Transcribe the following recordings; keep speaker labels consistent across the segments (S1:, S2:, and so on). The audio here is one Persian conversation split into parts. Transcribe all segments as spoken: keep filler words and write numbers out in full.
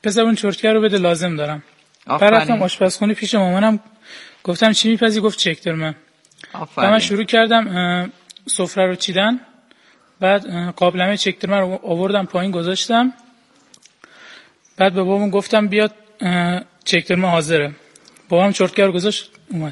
S1: پسر اون چرتکه رو بده لازم دارم. بعد رفتم آشپزخونه پیش مامانم، گفتم چی میپزی؟ گفت چکدرمن. بعد من شروع کردم سفره رو چیدن. بعد قابلمه چکدرمن رو آوردم پایین گذاشتم. بعد به بابام گفتم بیاد چکدرمن حاضره. بابام چرتکه رو گذاشت اومد.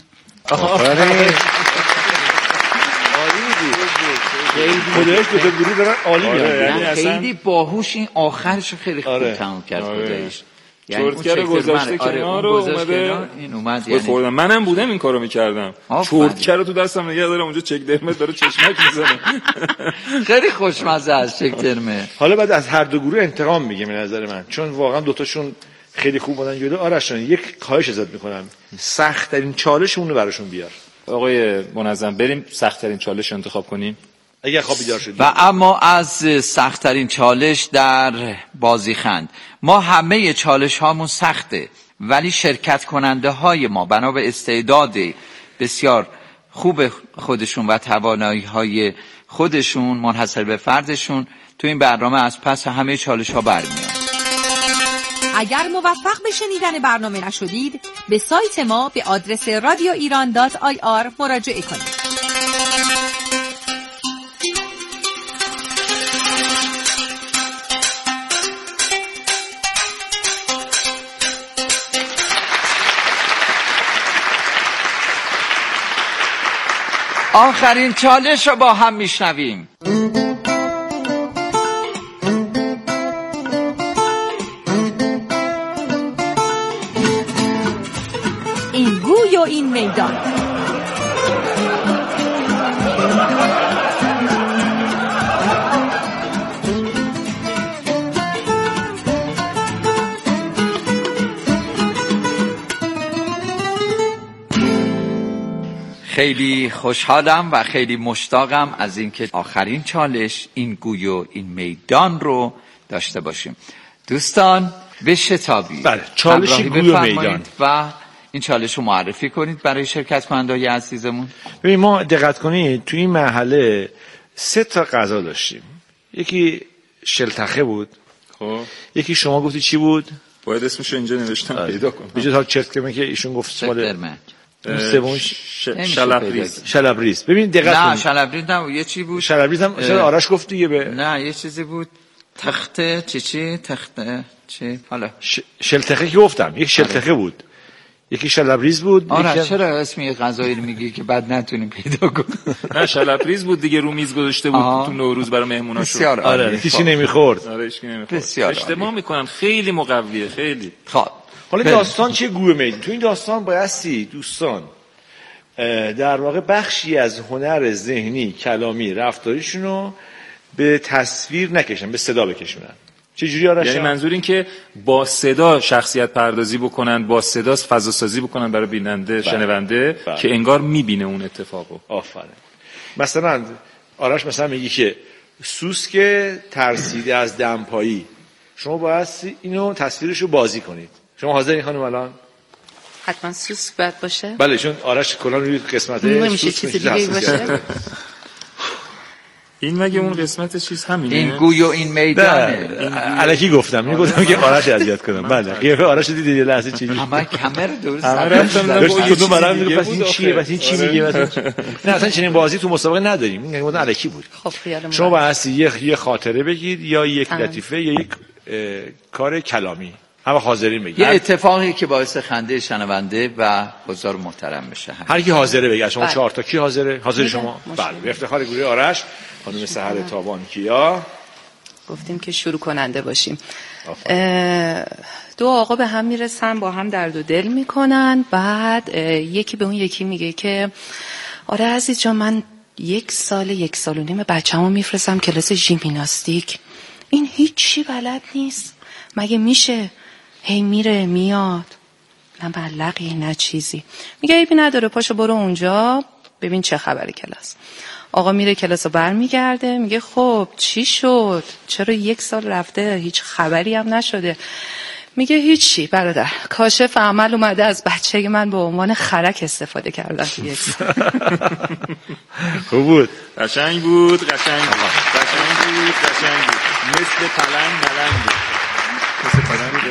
S2: خیلی خودش دو تا گروه دارن عالی میاد.
S3: خیلی باهوش، این آخرش خیلی خوب تموم کرد خودش.
S4: چرتکه رو گذاشته کنار و اومده
S3: این اومد. یعنی
S4: خوردم. منم بودم این کارو میکردم. چرتکه رو تو دستم نگه دارم اونجا چکدرمه داره چشمک میزنه.
S3: خیلی خوشمزه است چکدرمه.
S2: حالا بعد از هر دو گروه انتقام میگه به نظر من، چون واقعا دوتاشون خیلی خوب بودن جلو. آرش جان یک خواهش ازت میکنم، سخت ترین چالشمون رو براشون بیار.
S4: آقای منظم بریم سخت ترین چالش رو انتخاب کنیم
S2: اگر خواب بیدار شدید.
S3: و اما از سخت ترین چالش در بازیخند، ما همه چالش هامون سخته، ولی شرکت کننده های ما بنا به استعداد بسیار خوب خودشون و توانایی های خودشون منحصر به فردشون تو این برنامه از پس همه چالش ها برمیان.
S5: اگر موفق به شنیدن برنامه نشدید، به سایت ما به آدرس رادیو ایران دات آی آر مراجعه کنید.
S3: آخرین چالش رو با هم میشنویم.
S5: این گوی و این میدان.
S3: خیلی خوشحالم و خیلی مشتاقم از اینکه آخرین چالش این گوی و این میدان رو داشته باشیم. دوستان بشتابید.
S2: بله، چالش گوی و میدان
S3: و این چالش رو معرفی کنید برای شرکت کننده‌های عزیزمون.
S2: ببین ما دقت کنید تو این مرحله سه تا غذا داشتیم. یکی شلتخه بود.
S4: خب
S2: یکی شما گفتی چی بود؟
S4: باید اسمش رو اینجا نوشتم پیدا کنم.
S2: به جز ها چرتکه که ایشون گفت سوال سومش
S4: شلبریز.
S2: شلبریز. ببین دقت کنید.
S3: نه شلبریز نه، یه چی بود.
S2: شلبریز هم شاید آرش گفت دیگه. به
S3: نه یه چیزی بود. تخته چی چی تخته چی حالا
S2: ش... شلتخه که گفتم یک شلتخه بود، یکی شلبریز بود.
S3: آره یکی... چرا اسم یه غذایی رو میگی که بعد نتونیم پیدا کنیم؟
S4: نه شلبریز بود دیگه، رو میز گذاشته بود آه. تو نوروز برای مهموناشو.
S3: بسیار
S2: آره کسی نمیخورد.
S4: آره هیچ کی نمیخورد. اشتباه میکنن، خیلی مقویه خیلی.
S3: خب
S2: حالا داستان چه گوه میدی؟ تو این داستان بایستی دوستان در واقع بخشی از هنر ذهنی، کلامی، رفتاریشونو به تصویر نکشن، به صدا بکشونن. چه جوری آرش؟
S4: یعنی منظور این که با صدا شخصیت پردازی بکنن، با صدا فضا سازی بکنن برای بیننده، بله. شنونده بله. که انگار میبینه اون اتفاقو.
S2: آفرین. مثلا آرش مثلا میگی که سوسک ترسیده از دمپایی، شما باید اینو تصویرشو بازی کنید. شما حاضرین خانم الان؟
S6: حتما سوسک باید باشه.
S2: بله چون آرش کلا روی قسمت
S6: نمیشه چیز دیگه باشه.
S4: این مگه اون قسمت چیز همینه؟
S3: این گوی و این میدانه.
S2: الکی گفتم، میگفتم که آرش اذیت کنم. بله قیافه آرش دیدی یه لحظه چی
S3: همه کامر درست
S2: داشت برام میگفت پس این چیه، پس این چی میگه، پس نه اصلا چنین بازی تو مسابقه نداریم. میگم گفتم الکی بود.
S6: خب خیالمون
S2: شما باید یه یه خاطره بگید یا یک لطیفه یا یک کار کلامی، همه حاضرین بگید.
S3: یه اتفاقی که باعث خنده شنونده و حضار محترم بشه.
S2: هر کی حاضره بگه. شما چهار تا کی حاضره؟ حاضر شما؟ بله. به افتخار گروه آرش، خانم سحر تابان کیا.
S6: گفتیم که شروع کننده باشیم. دو آقا به هم میرسن، با هم درد و دل میکنن. بعد یکی به اون یکی میگه که آره عزیز جان، من یک سال یک سال و نیم بچه‌مو میفرستم کلاس ژیمناستیک، این هیچی بلد نیست، مگه میشه؟ هی میره میاد، نه بلقی نه چیزی. میگه ایبی نداره، پاشو برو اونجا ببین چه خبره کلاس. آقا میره کلاس رو برمیگرده، میگه خب چی شد؟ چرا یک سال رفته هیچ خبری هم نشده؟ میگه هیچی برادر، کاشف عمل اومده از بچه من به عنوان خرک استفاده کردن.
S2: خوب بود،
S4: قشنگ بود، قشنگ بود، قشنگ بود، قشنگ بود، مثل پلنگ ملنگ بود، مثل پلنگ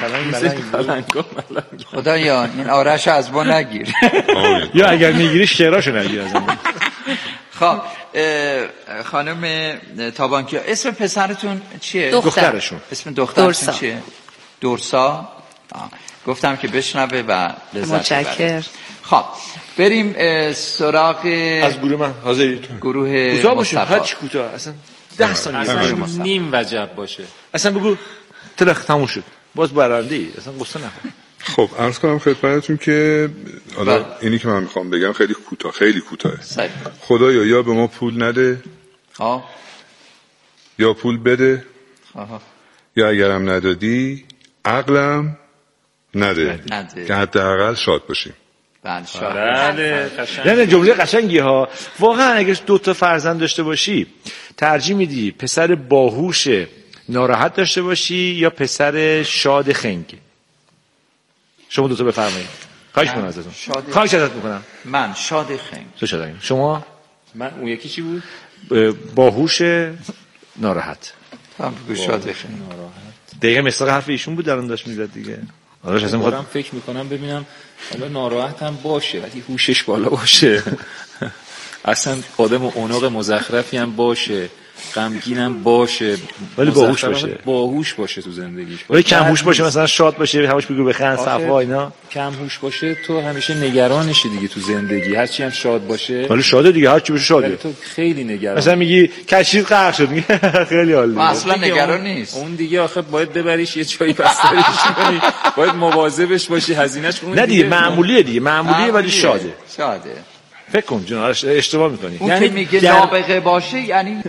S3: خدایا این آرش از ما نگیر.
S2: یا اگر میگیری شعراشو نگیر از من.
S3: خب خانم تابانکیا اسم پسرتون چیه؟
S2: دخترشون.
S3: اسم دخترتون چیه؟ دورسا. گفتم که بشنوه و لذت
S6: متشکرم.
S3: خب بریم سراغ
S2: از گروه من حاضریتون.
S3: گروه
S2: کوتاه باشه، هر چی کوتاه، اصلا ده ثانیه
S4: نیم وجب باشه.
S2: اصلا بگو تلخ تموم شد. باز برنده ای، اصلا قصه نخور.
S7: خب عرض کنم خدمتتون که حالا اینی که من میخوام بگم خیلی کوتاه، خیلی کوتاهه. خدایا یا به ما پول نده،
S3: ها،
S7: یا پول بده،
S3: آها،
S7: یا اگرم ندادی عقلم نده،
S3: نده.
S7: که حداقل شاد باشیم.
S3: بله شاد.
S4: بله
S2: نه جمله قشنگی ها. واقعا اگه دو تا فرزند داشته باشی ترجیح میدی پسر باهوش ناراحت داشته باشی یا پسر شاد خنگ؟ شما دو تا بفرمایید. خواهش می‌کنم ازتون. خواهش ازت می‌کنم.
S3: من شاد خنگ.
S2: تو شاد خنگ. شما؟
S4: من اون یکی چی بود؟
S2: باهوش ناراحت.
S3: هم بگو شاد خنگ.
S2: دقیقاً مثل حرف ایشون بود الان داشت میزد دیگه. آراش اصلا
S4: می‌خوام فکر می‌کنم ببینم حالا ناراحت هم باشه ولی هوشش بالا باشه. اصلا آدم اوناق مزخرفی هم باشه، غمگینم باشه
S2: ولی باهوش باشه.
S4: باهوش باشه تو زندگیش.
S2: ولی کم هوش باشه، مثلا شاد باشه، همش بگو بخند صفا اینا.
S4: کم هوش باشه تو همیشه نگرانشی دیگه تو زندگی، هر چی هم شاد باشه.
S2: ولی شاده دیگه، هر چی باشه شاده.
S4: تو خیلی نگران.
S2: مثلا میگی کشید غرق شد، میگه خیلی عالی.
S3: اصلا نگران نیست.
S4: اون دیگه آخه باید ببریش یه جایی بستریش کنی. باید مواظبش باشی هزینه‌اش اون.
S2: نه دیگه معمولیه دیگه، معمولیه ولی شاده.
S3: شاده.
S2: فکر کن جون آرش اشتباه میکنی.
S3: اون یعنی که میگه در... نابغه باشه یعنی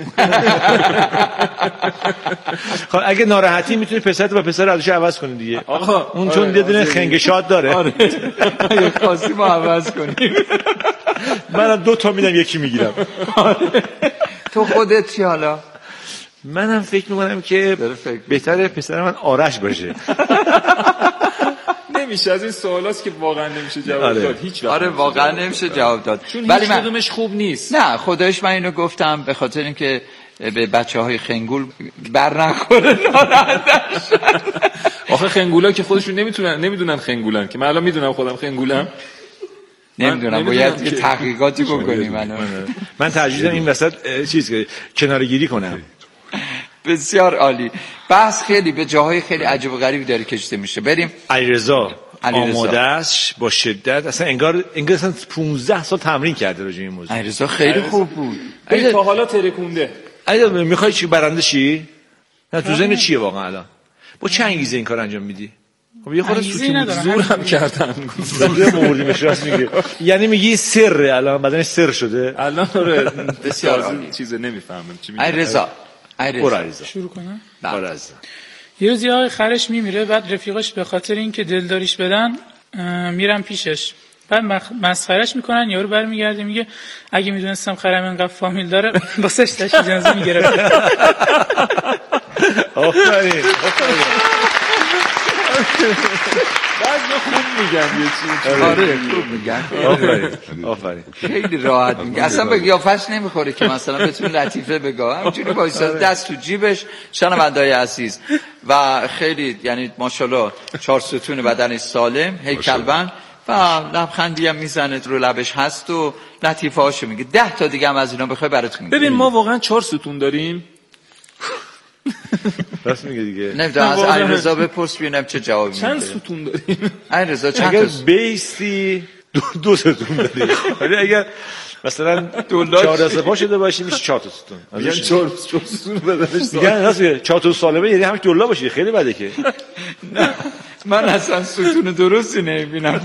S2: خب اگه ناراحتی میتونی پسرت با پسر ازش عوض کنی دیگه.
S4: آقا
S2: اون چون یه دونه خنگ شاد داره.
S3: آره. اگه خاصی ما عوض کنیم.
S2: منم دو تا میدم یکی میگیرم.
S3: تو خودت چی حالا؟
S2: منم فکر میکنم که بهتره پسر من آرش باشه.
S4: نمیشه از این سوالاست که واقعا نمیشه جواب
S2: آره.
S4: داد هیچ وقت.
S3: آره واقعا نمیشه جواب داد.
S4: ولی من کدومش خوب نیست.
S3: نه خدایش من اینو گفتم به خاطر اینکه به بچهای خنگول بر نخوره ناراحت نشن.
S4: آخه خنگولا که خودشون نمیتونن نمیدونن خنگولن که من الان میدونم خودم خنگولم.
S3: نمیدونم باید یه تحقیقاتی بکنیم. من
S2: من ترجیح میدم این وسط چیز که کناره‌گیری کنم.
S3: بسیار عالی. بحث خیلی به جاهای خیلی عجیب و غریبی داره کشیده میشه. بریم.
S2: علیرضا آماده است با شدت، اصلا انگار انگار اصلا پانزده سال تمرین کرده راجع به این موضوع.
S3: علیرضا خیلی خوب بود.
S4: این تا حالا ترکونده.
S2: علیرضا میخوای چی برنده شی؟ نه تو ذهن چیه واقعا الان؟ با چه انگیزه این کار انجام میدی؟ خب یه خورده
S4: زورم کردن.
S2: زور موردیش راست میگه. یعنی میگی سر الان بدنش سر شده.
S4: الان آره بسیار چیز نمیفهمم چی میگه.
S3: علیرضا
S2: علیرضا
S1: شروع کنم.
S2: علیرضا
S1: یه روز یه آقای خرش میمیره، بعد رفیقاش به خاطر اینکه دلداریش بدن میرن پیشش، بعد مسخرهش میکنن. یارو برمیگرده میگه اگه میدونستم خرم اینقدر فامیل داره واسش تشییع جنازه میگرفت.
S2: آفرین.
S4: بعضی خوب میگن یه چیز.
S3: آره خوب میگن.
S2: آفرین آفرین.
S3: خیلی راحت میگه. اصلا به قیافش نمیخوره که مثلا بتونه لطیفه بگه. همینجوری وایساده دست تو جیبش. شنونده‌های عزیز و خیلی یعنی ماشاءالله چهار ستون بدنش سالم، هیکل‌بند و لبخندی هم میزنه رو لبش هست و لطیفه هاشو میگه. ده تا دیگه هم از اینا بخوای براتون میگم.
S4: ببین ما واقعا چهار ستون داریم.
S2: راست میگه دیگه.
S3: نمیدونم از علیرضا بپرس ببینم چه جوابی میده.
S4: چند ستون داریم؟
S3: علیرضا چند
S2: اگر
S3: تا
S2: بیستی دو, دو ستون داریم. ولی اگر مثلا چهار سپاه شده باشی میشه چهار تا ستون.
S4: میگن چهار ستون بدنش.
S2: میگن راست میگه چهار تا سالمه یعنی همش دلار باشه. خیلی بده که.
S3: من اصلا ستون درستی نمیبینم.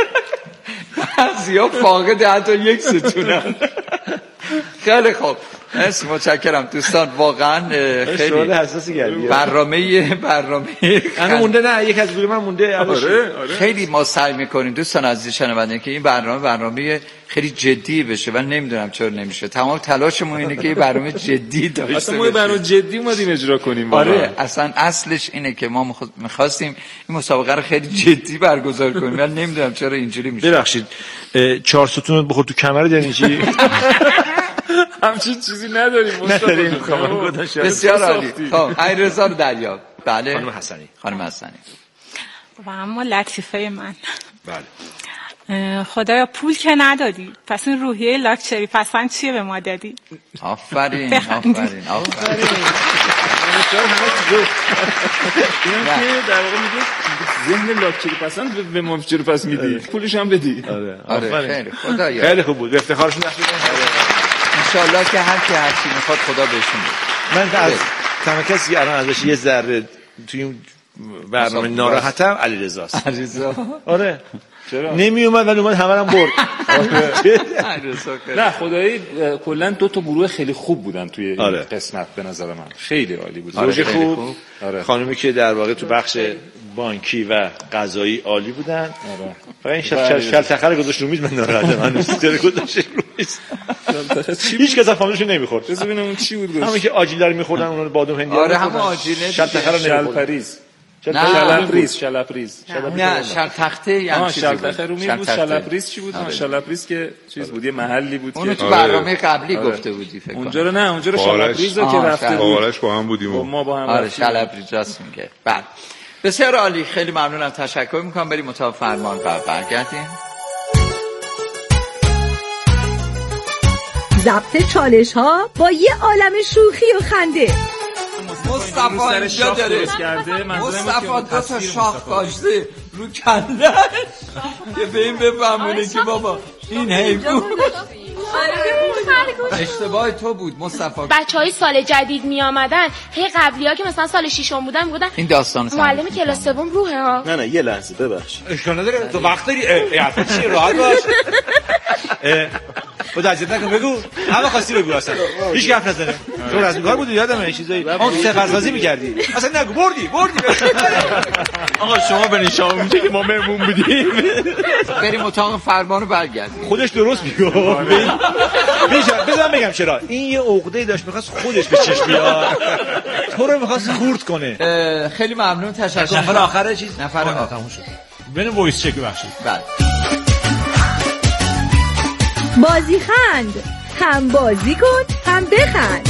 S3: بعضیا فاقد حتی یک ستونن. خیلی خوب. مرسی متشکرم دوستان. واقعا خیلی
S2: حساسی کردی.
S3: برنامه برنامه
S2: انا مونده نه یک از من مونده.
S3: آره خیلی ما سعی میکنیم دوستان عزیز شنونده که این برنامه برنامه خیلی جدی بشه و نمیدونم چرا نمیشه. تمام تلاشمون اینه که این برنامه جدی داشته باشه.
S4: اصلا ما برنامه جدی اومدیم اجرا کنیم.
S3: آره اصلا اصلش اینه که ما میخواستیم این مسابقه رو خیلی جدی برگزار کنیم ولی نمیدونم چرا اینجوری میشه.
S2: ببخشید چهار ستون بخور تو کمر یعنی چی؟
S4: همچین چیزی نداریم.
S2: نداریم.
S3: بسیار عالی. خب علیرضا رو دریافت. بله
S2: خانم حسنی.
S3: خانم حسنی
S8: و اما لطیفه من
S2: بله
S8: خدایا پول که ندادی، پس این روحیه لاکچری پسند چیه به ما دادی؟
S3: آفرین آفرین آفرین.
S4: اینم که در واقع میگه ذهن لاکچری پسند به ما چرا پس میدی؟ پولش هم بدی.
S2: آره
S3: آره خیلی خدایا
S2: خیلی خوب بود، به افتخارشون نخیدن.
S3: ان شاء الله که هر کی هر چی میخواد خدا بهشون بده.
S2: من از تنها کسی الان ازش یه ذره توی این برنامه ناراحتم علیرضاست.
S3: علیرضا
S2: آره
S4: چرا؟
S2: نمی اومد ولی اومد همه رو برد.
S4: نه خدایی کلا دو تا گروه خیلی خوب بودن توی این
S2: آره.
S4: قسمت به نظر من خیلی عالی بود.
S2: زوج خوب, خوب.
S4: آره.
S2: خانومی که در واقع تو بخش بانکی و قضایی عالی بودن.
S4: آره.
S2: فقط این شل شلتخه رو گذاشت رو میز من ناراحتم. من سیتر گذاشت رو میز. هیچ کس فامیلش نمیخورد.
S4: بذار ببینم اون چی بود.
S2: همون که آجیل رو میخوردن اونها بادام هندی.
S3: آره همون آجیله
S2: شلتخه رو نمیخورد.
S4: شلپریز شلپریز
S3: نه شل تخته یعنی چیزی بود.
S4: شلتخه رو می بود. شلپریز چی بود؟ شلپریز که چیز بود، یه محلی بود که
S3: اونو تو برنامه قبلی گفته بودی فکر کنم.
S4: اونجا رو نه اونجا رو شلپریز رو که رفته بود.
S7: بارش با هم بودیم.
S4: ما با هم.
S3: آره شلپریز راست میگه. بعد بسیار عالی، خیلی ممنونم، تشکر میکنم. بریم اتاق فرمان و برگردیم.
S5: ضبط چالش ها با یه عالم شوخی و خنده.
S3: مصطفی اینجا داره مصطفی دو تا شاخ کاشته رو کندن که به این بفهمونه که بابا این حیوان اشتباه تو بود مصطفی.
S9: بچهای سال جدید می آمدن، هی قبلی ها که مثلا سال ششم بودن میگفتن
S3: این داستان
S9: معلم کلاس سوم روحه ها.
S2: نه نه یه لحظه ببخش اشکال نداره، تو وقت داری اصلا چی راحت باش. خود عجب نکن بگو، همه خواستی بگو، اصلا هیچ حرف نزنه. تو رسمی کار بودی یادمه چیزایی اون سفرسازی می‌کردی، اصلا نگو بردی بردی. آقا شما برین شام میگه که ما مهمون بودیم.
S3: بریم اتاق فرمانو برگردیم.
S2: خودش درست میگه. میشه بذارم بگم چرا این یه عقده‌ای داشت می‌خواست خودش به چشم بیاد، تو رو می‌خواست خورد کنه.
S3: خیلی ممنون، تشکر.
S2: نفر آخره چیز
S3: نفر آخر تموم شد.
S2: ببین وایس چک ببخشید.
S3: بله.
S5: بازی خند، هم بازی کن هم بخند.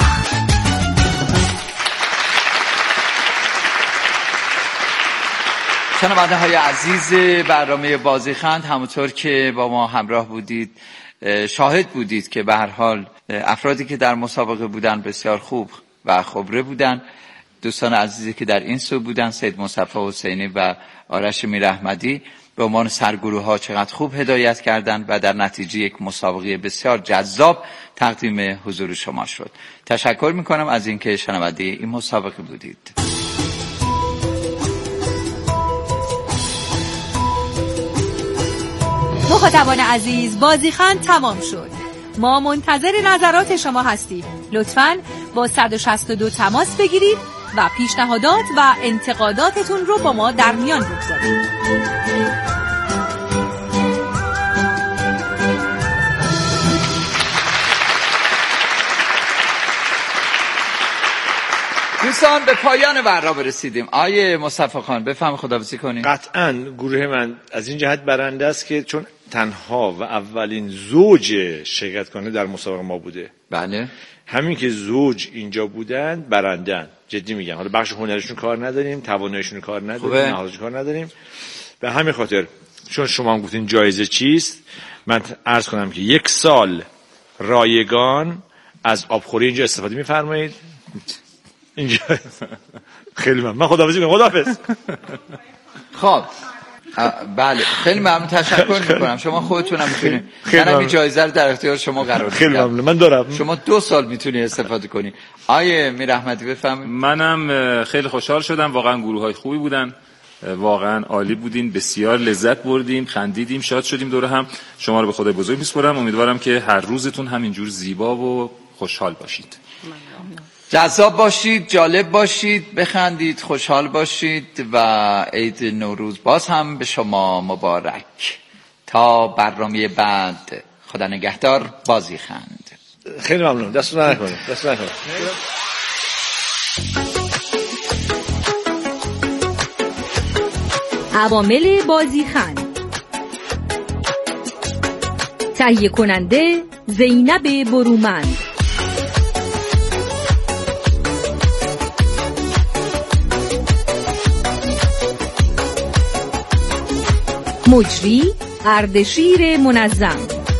S3: شنونده های عزیز برنامه بازی خند، همونطور که با ما همراه بودید شاهد بودید که به هر حال افرادی که در مسابقه بودن بسیار خوب و خبره بودن. دوستان عزیزی که در این سو بودن، سید مصطفی حسینی و آرش میراحمدی، به عنوان سرگروه ها چقدر خوب هدایت کردند و در نتیجه یک مسابقه بسیار جذاب تقدیم حضور شما شد. تشکر میکنم از اینکه شنونده این مسابقه بودید.
S5: مخاطبان عزیز، بازیخند تمام شد. ما منتظر نظرات شما هستیم. لطفاً با صد و شصت و دو تماس بگیرید و پیشنهادات و انتقاداتتون رو با ما در میان بگذارید.
S3: دوستان به پایان برنامه رسیدیم. آیه مصطفی خان بفهم خداحافظی کنیم.
S2: قطعاً گروه من از این جهت برنده است که چون تنها و اولین زوج شرکت کننده در مسابقه ما بوده.
S3: بله.
S2: همین که زوج اینجا بودن برندن. جدی میگم. حالا بخش هنرشون کار نداریم، تواناییشون کار نداریم، نهادشون کار نداریم. به همین خاطر چون شما هم گفتین جایزه چیست، من عرض کنم که یک سال رایگان از آبخوری اینجا استفاده می‌فرمایید. اینجا خیلی ممنون. من خداحافظی می‌کنم. خداحافظ.
S3: خب بله خیلی ممنون، تشکر می‌کنم. شما خودتون هم می‌تونید، منم این جایزه رو در اختیار شما قرار میدم.
S2: خیلی ممنون. من دارم.
S3: شما دو سال می‌تونی استفاده کنی. آیه میراحمدی بفرمایید.
S4: منم خیلی خوشحال شدم، واقعا گروه‌های خوبی بودن، واقعا عالی بودین، بسیار لذت بردیم، خندیدیم، شاد شدیم دور هم. شما رو به خدای بزرگ می‌سپارم. امیدوارم که هر روزتون همینجور زیبا و خوشحال باشید.
S3: جذاب باشید، جالب باشید، بخندید، خوشحال باشید و عید نوروز باز هم به شما مبارک. تا برنامه بعد، خدا نگهدار. بازی خند.
S2: خیلی ممنون. دستتون درد نکنه. دستتون درد نکنه.
S5: عوامل بازی خند. تهیه کننده زینب برومند. مجری اردشیر منظم،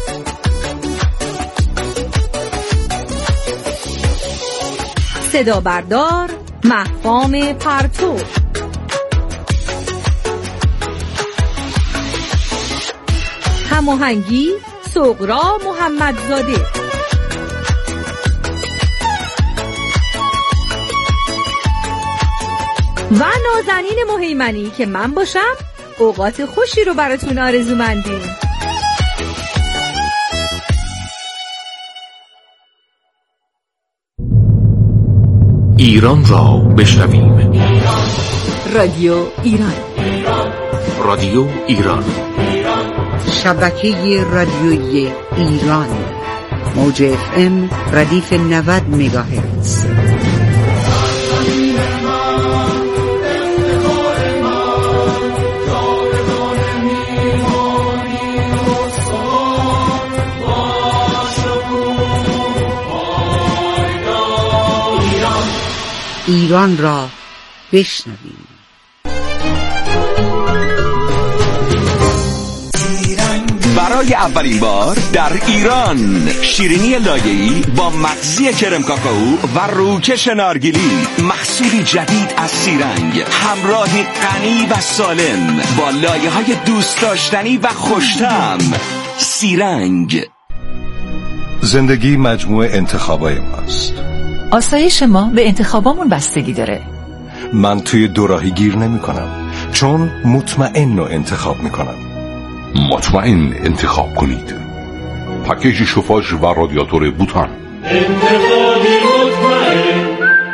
S5: صدا بردار مهفام پرتو، هماهنگی سغرا محمدزاده، و نازنین مهیمنی که من باشم اوقات خوشی رو براتون آرزومندیم.
S10: ایران را بشنویم.
S5: رادیو ایران.
S10: رادیو ایران.
S11: شبکه رادیویی ایران. موج اف ام ردیف نود مگاهرتز. ایران را بشنویم.
S12: برای اولین بار در ایران شیرینی لایه‌ای با مغزی کرم کاکائو و روکش نارگیلی، محصولی جدید از سیرنگ، همراهی غنی و سالم با لایه‌های دوست داشتنی و خوش‌طعم. سیرنگ.
S13: زندگی مجموعه انتخابای ماست.
S14: آسایش ما به انتخابامون بستگی داره.
S13: من توی دوراهی گیر نمی کنم، چون مطمئن رو انتخاب می کنم.
S15: مطمئن انتخاب کنید. پکیج شوفاژ و رادیاتور بوتان.
S16: انتخابی مطمئن.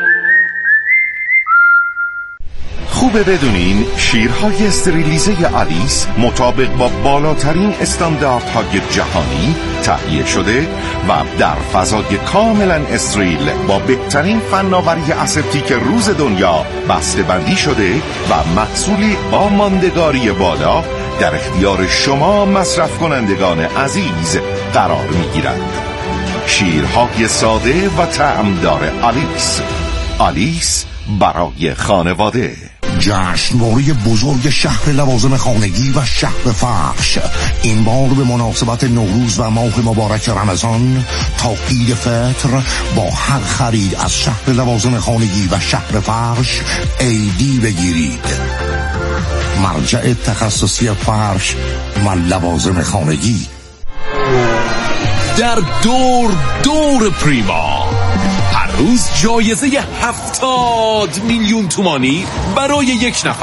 S17: خوبه بدونین شیرهای استریلیزه آلیس مطابق با بالاترین استانداردهای جهانی تهیه شده و در فضای کاملا استریل با بهترین فناوری اسپتیک روز دنیا بسته بندی شده و محصولی با ماندگاری بالا در اختیار شما مصرف کنندگان عزیز قرار میگیرد. شیرهای ساده و طعمدار آلیس. آلیس برای خانواده.
S18: جشنواره بزرگ شهر لوازم خانگی و شهر فرش، این بار به مناسبت نوروز و ماه مبارک رمضان تا عید فطر با هر خرید از شهر لوازم خانگی و شهر فرش ایدی بگیرید. مرجع تخصصی فرش و لوازم خانگی.
S10: در دور دور پریما هر روز جایزه هفتاد میلیون تومانی برای یک نفر.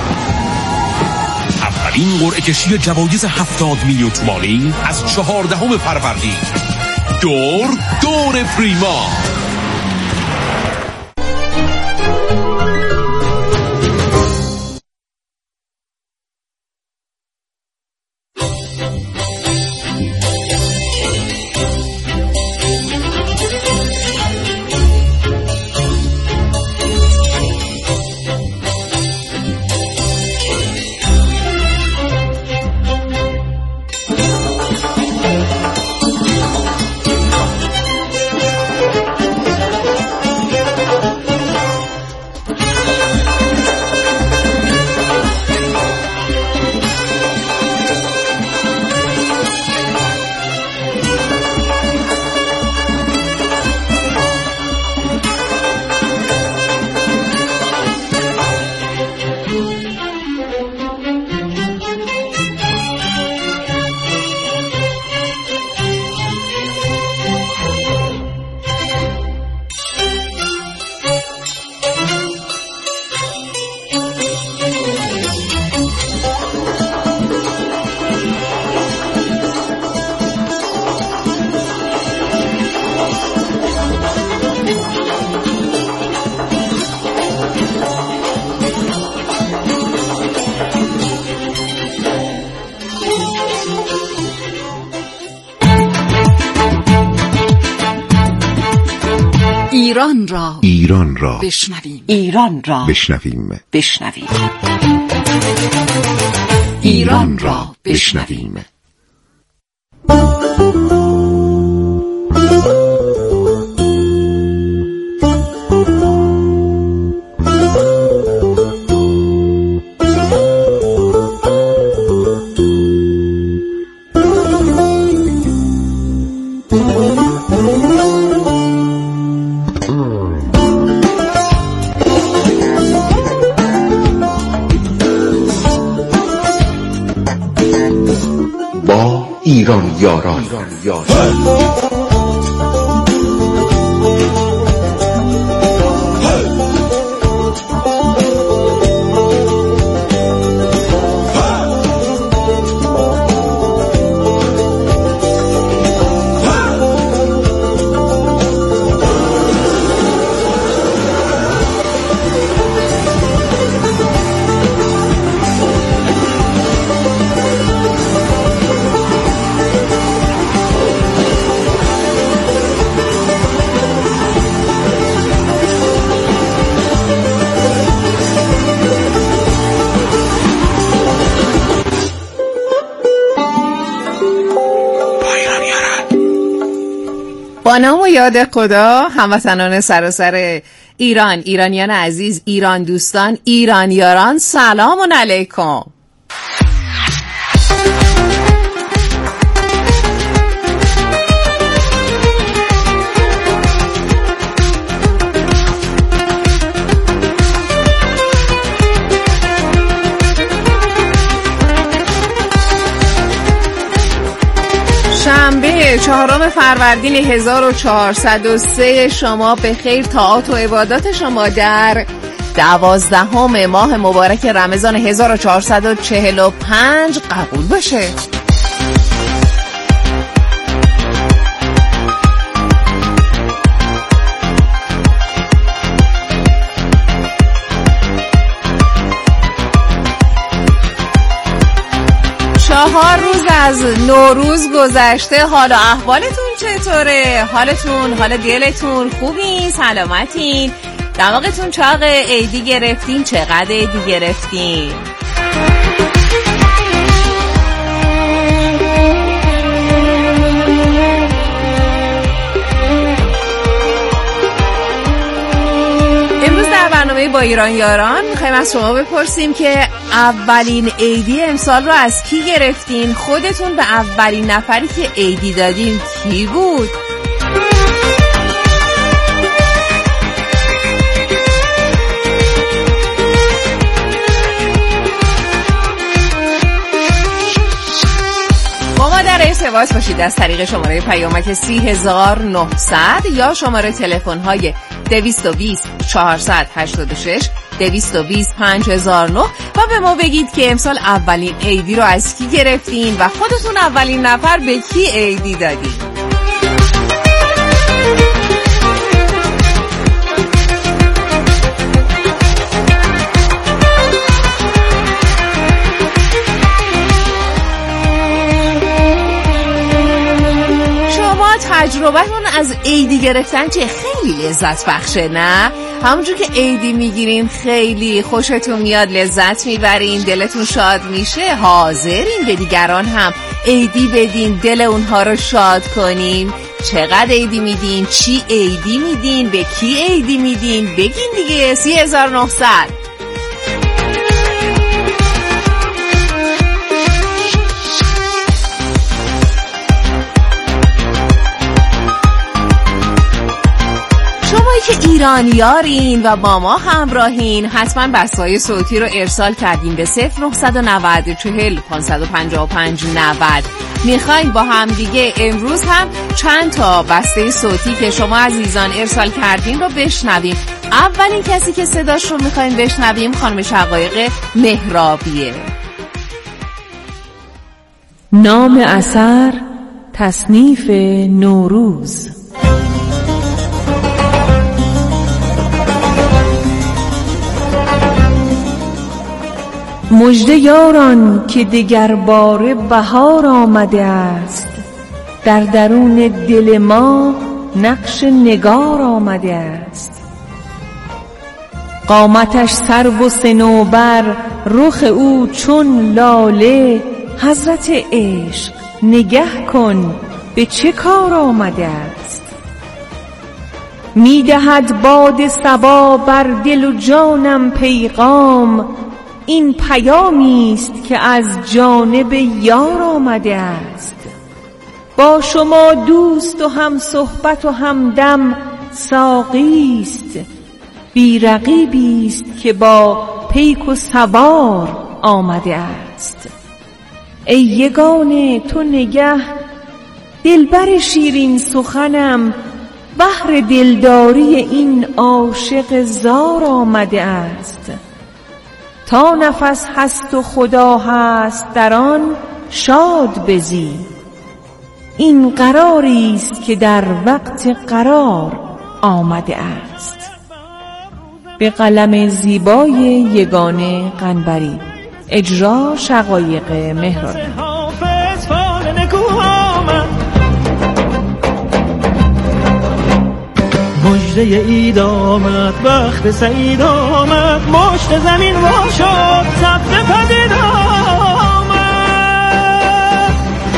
S10: اولین قرعه کشی جوایز هفتاد میلیون تومانی از چهاردهم فروردین. دور دور پریما.
S14: ایران را
S17: ایران را
S14: بشنویم.
S17: ایران را بشنویم.
S14: بشنویم.
S17: ایران را بشنویم.
S12: ایران یاران.
S19: با نام و یاد خدا، هموطنان سراسر ایران، ایرانیان عزیز، ایران دوستان، ایران یاران، سلام علیکم. شنبه چهارم فروردین هزار و چهارصد و سه شما به خیر. طاعات و عبادات شما در دوازدهم ماه مبارک رمضان هزار و چهارصد و چهل و پنج قبول باشه. چهار روز از نوروز گذشته. حال و احوالتون چطوره؟ حالتون، حال دلتون خوبین؟ سلامتین؟ دماغتون چاق؟ عیدی گرفتین؟ چقدر عیدی گرفتین؟ با ایران یاران میخوایم از شما بپرسیم که اولین عیدی امسال رو از کی گرفتین؟ خودتون به اولین نفری که عیدی دادین کی بود؟ با ما در ارتباط باشید از طریق شماره پیامک سی هزار و نهصد یا شماره تلفن های دویست و بیست چهارصد و هشتاد و شش دویست و بیست پنج هزار و نه و به ما بگید که امسال اولین عیدی رو از کی گرفتین و خودتون اولین نفر به کی عیدی دادین. تجربه‌تون از عیدی گرفتن چه؟ خیلی لذت بخشه نه؟ همونجور که عیدی میگیرین خیلی خوشتون میاد، لذت میبرین، دلتون شاد میشه، حاضرین به دیگران هم عیدی بدین، دل اونها رو شاد کنین. چقدر عیدی میدین؟ چی عیدی میدین؟ به کی عیدی میدین؟ بگین دیگه. سی هزار و نهصد. که ایرانیارین و با ما همراهین، حتما بسته‌های صوتی رو ارسال کردیم به صفر نهصد و نود چهل پانصد و پنجاه و پنج نود. میخوایم با هم دیگه امروز هم چند تا بسته صوتی که شما عزیزان ارسال کردین رو بشنویم. اولین کسی که صداش رو میخوایم بشنویم خانم شقایق مهرابیه.
S20: نام اثر تصنیف نوروز. مژده یاران که دگر باره بهار آمده است، در درون دل ما نقش نگار آمده است. قامتش سرو و صنوبر، رخ او چون لاله، حضرت عشق نگه کن به چه کار آمده است. میدهد باد صبا بر دل و جانم پیغام، این پیامی است که از جانب یار آمده است. با شما دوست و هم صحبت و همدم ساقی است، بی رقیبی است که با پیک و سوار آمده است. ای یگانه تو نگه دلبر شیرین سخنم بهر دلداری این عاشق زار آمده است. تا نفس هست و خدا هست در آن شاد بزی، این قراری است که در وقت قرار آمده است. به قلم زیبای یگانه قنبری، اجرا شقایق مهرانی.
S21: مژده اید آمد، وقت سعید آمد، مشت زمین وا شد، سبزه پدید آمد.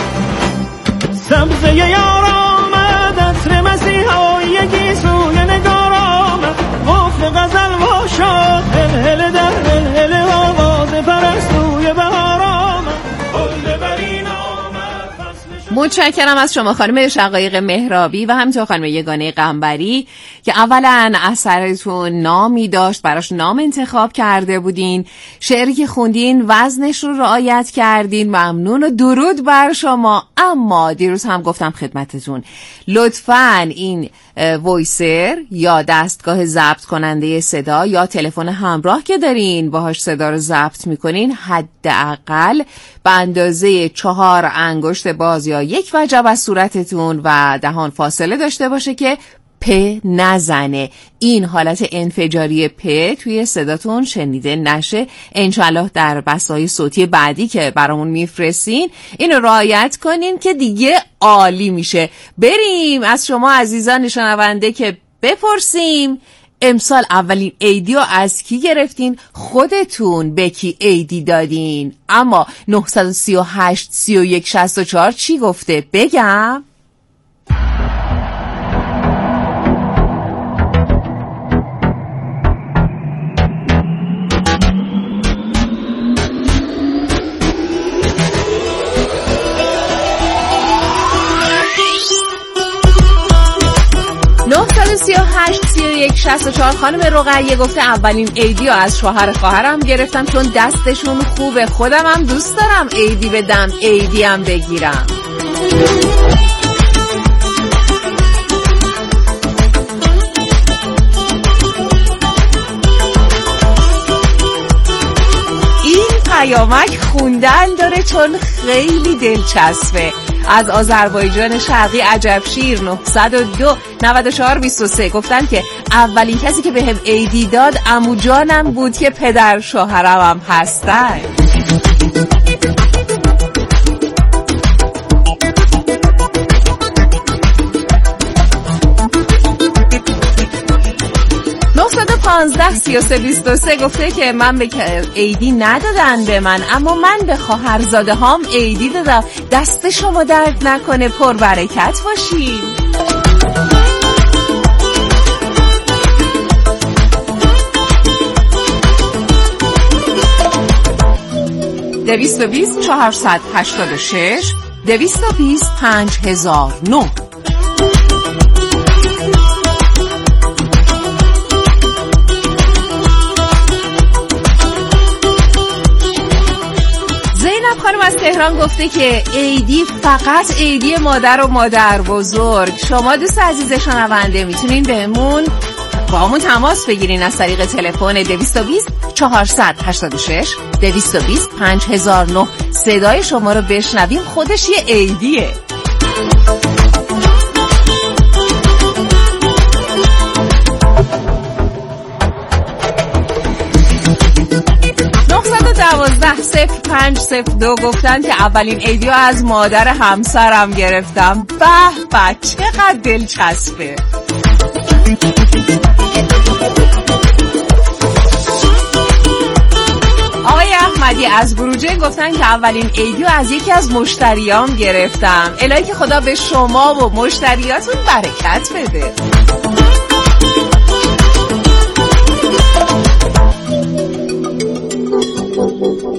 S21: سبزه یار آمد، عطر مسیحا یکی سوی نگار آمد، قفل غزل وا شد، هلهله در هلهله آواز پرستوی بهار آمد، گل برین آمد.
S19: متشکرم از شما خانم شقایق مهرابی و همینطور خانم یگانه قنبری که اولا اثرتون نامی داشت، براش نام انتخاب کرده بودین، شعری که خوندین وزنش رو رعایت کردین، ممنون و درود بر شما. اما دیروز هم گفتم خدمتتون لطفاً این وایسر یا دستگاه ضبط کننده صدا یا تلفن همراه که دارین باهاش صدا رو ضبط میکنین حداقل به اندازه چهار انگشت باز یا یک وجب از صورتتون و دهان فاصله داشته باشه که پ نزنه. این حالت انفجاری پ توی صداتون شنیده نشه. انشالله در بثهای صوتی بعدی که برامون میفرستین اینو رعایت کنین که دیگه عالی میشه. بریم از شما عزیزان شنونده که بپرسیم امسال اولین عیدی رو از کی گرفتین؟ خودتون به کی عیدی دادین؟ اما نه سه هشت سه یک شصت و چهار چی گفته؟ بگم؟ سی و هشت سی و یک شصت و چهار. خانم رقیه گفته اولین عیدی رو از شوهر خواهرم گرفتم چون دستشون خوبه، خودم هم دوست دارم عیدی بدم عیدی هم بگیرم. این پیامک خوندن داره چون خیلی دلچسبه. از آذربایجان شرقی عجبشیر نه صفر دو نود و چهار بیست و سه گفتن که اولین کسی که بهم عیدی داد عمو جانم بود که پدر شوهرم هم هستن. پانزده سی و سه بیست و سه گفته که من به عیدی ندادن به من اما من به خواهرزاده هام عیدی دادم. دست شما درد نکنه، پر برکت باشین. دویست و بیست چهارصد هشتاد و شش دویست و بیست پنج هزار و نه. خانم از تهران گفته که عیدی فقط عیدی مادر و مادر بزرگ. شما دوست عزیز شنونده میتونین بهمون با همون تماس بگیرین از طریق تلفن دویست و بیست چهارصد هشتاد و شش دویست و بیست پنج هزار و نه. صدای شما رو بشنویم خودش یه عیدیه. دوازده صفر پنج صفر دو گفتن که اولین عیدی رو از مادر همسرم گرفتم. به به چقدر دلچسبه. آقای احمدی از بروجه گفتن که اولین عیدی رو از یکی از مشتریام گرفتم. الهی که خدا به شما و مشتریاتون برکت بده.